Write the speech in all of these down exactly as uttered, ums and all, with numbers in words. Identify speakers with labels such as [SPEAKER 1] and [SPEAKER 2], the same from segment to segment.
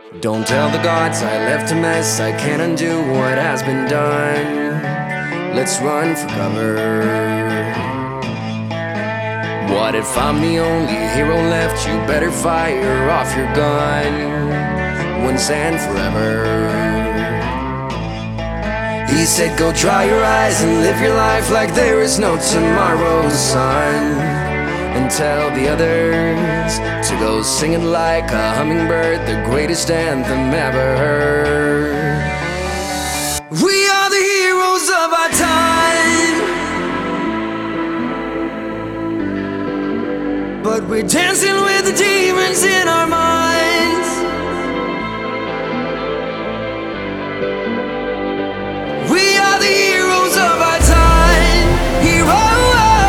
[SPEAKER 1] Don't tell the gods I left a mess, I can't undo what has been done. Let's run for cover. What if I'm the only hero left? You better fire off your gun once and forever. He said go dry your eyes and live your life like there is no tomorrow, son. And tell the others to go singing like a hummingbird, the greatest anthem ever heard. We are the heroes of our time, but we're dancing with the demons in our minds. We are the heroes of our time, heroes.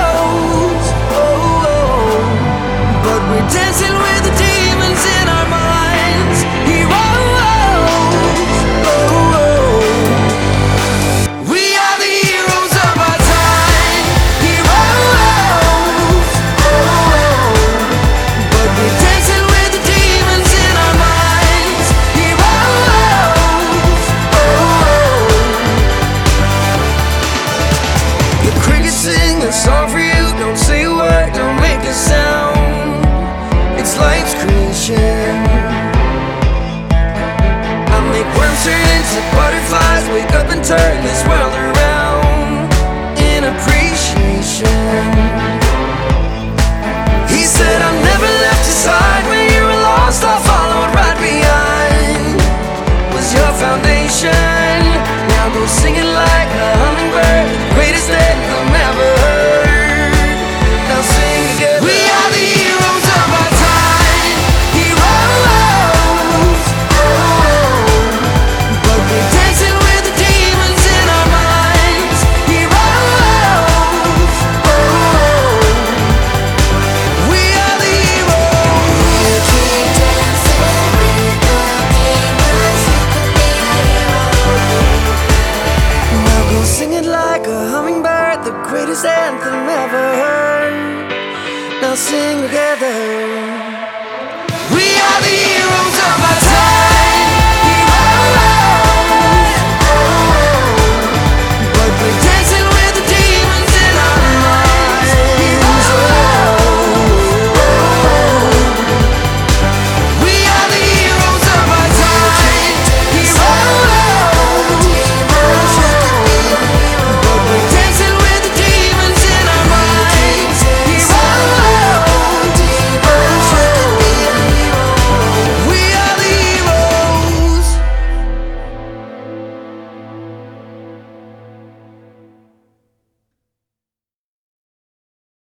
[SPEAKER 1] We're dancing with the demons in our minds. Heroes, oh, oh. We are the heroes of our time. Heroes, oh, oh. But we're dancing with the demons in our minds. Heroes, oh, oh. The crickets sing a song for you. Don't say a word, don't make a sound. It's life's creation. I make worms turn into butterflies, wake up and turn this world around.